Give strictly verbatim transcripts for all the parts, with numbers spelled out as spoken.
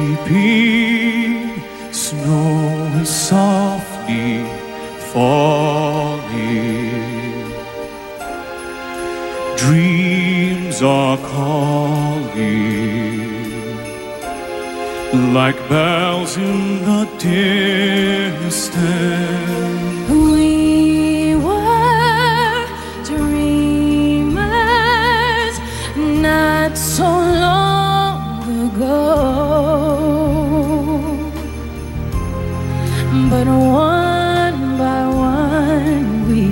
weeping, snow is softly falling. Dreams are calling like bells in the distance. We were dreamers not so long ago, but one by one we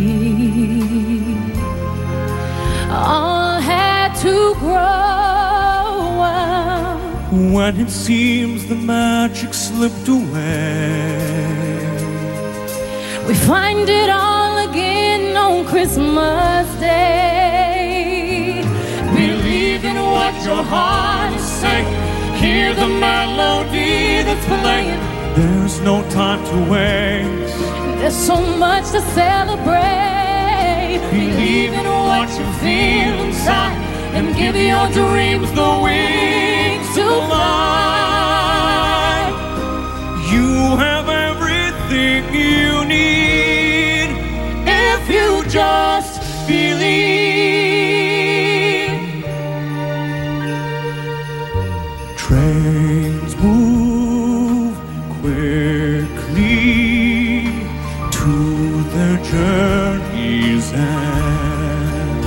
all had to grow up. When it seems the magic slipped away, we find it all again on Christmas Day. believe in what your heart is saying. Hear the melody that's playing. There's no time to waste. There's so much to celebrate. Believe in what you feel inside and give your dreams the wings to fly. You have everything you need if you just believe. Trains move quickly to their journey's end.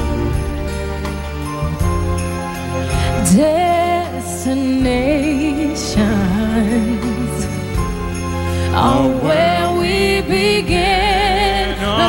Destinations are where we begin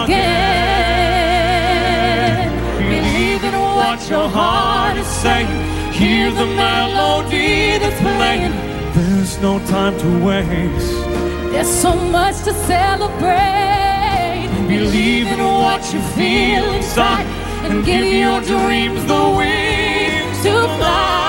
again. Believe in what your heart is saying. Hear the melody that's playing. There's no time to waste. There's so much to celebrate. Believe in what you feel inside and give your dreams the wings to fly.